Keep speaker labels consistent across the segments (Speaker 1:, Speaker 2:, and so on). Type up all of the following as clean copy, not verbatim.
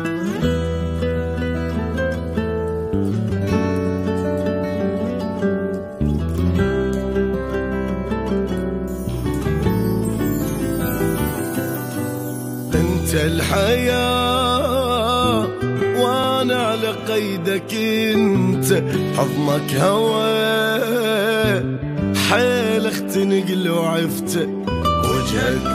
Speaker 1: انت الحياة وانا على قيدك، انت حضنك هوى حيل اختنق لو عفت، وجهك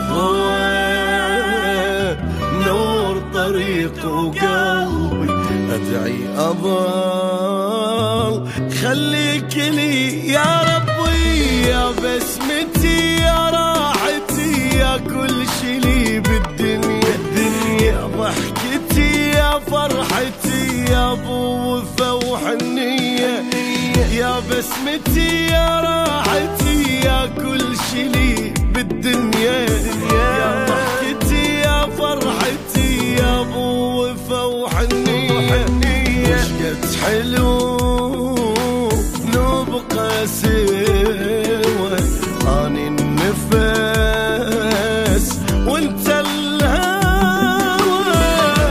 Speaker 1: ضوى نور طريق وقلبي ادعي اضل، خليك لي يا ربي يا بسمتي يا راحتي يا كل شي لي بالدنيا، يا ضحكتي يا فرحتي يا ابو وفا وحنية، يا بسمتي يا راحتي يا كل شي لي بالدنيا، يا ضحكتي يا فرحتي يا ابو وفا وحنية، وشقد حلو نبقى سوا اني النفس وانت الهوى،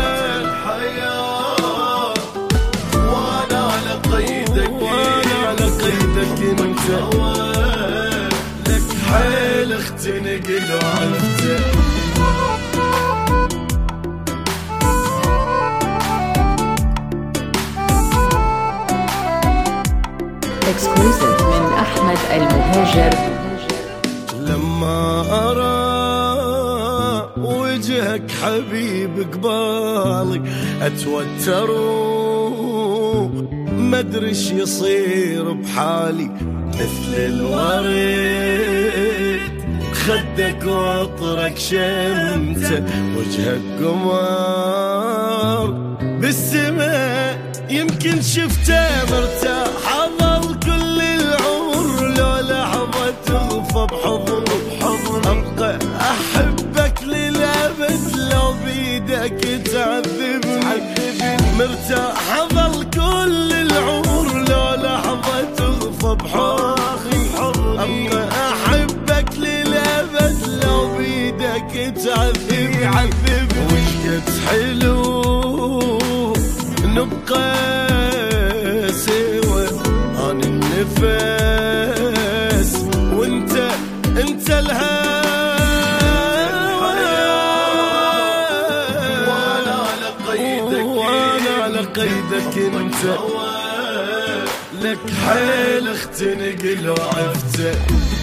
Speaker 1: الحياة وانا على قيدك، انت لك حيل اختنق لو عرفت.
Speaker 2: اكسكلوسيف من احمد المهاجر.
Speaker 1: لما ارى وجهك حبيب قبالي اتوتر ما ادري ايش يصير بحالي، مثل الورد خدك وعطرك شمته، وجهك قمر بالسماء يمكن شفته مرتاح، حضل كل العمر لو لحظة تغفى بحضن ابقى احبك للابد لو بيدك تعذبني، مرتاح حضل كل العمر لو لحظة تغفى بحضني، ابقى احبك للابد لو بيدك تعذبني، وشقد حلو نبقى سوا عن النفس وانت الهوى، وانا على قيدك انت لك حيل اختنق لو عفت.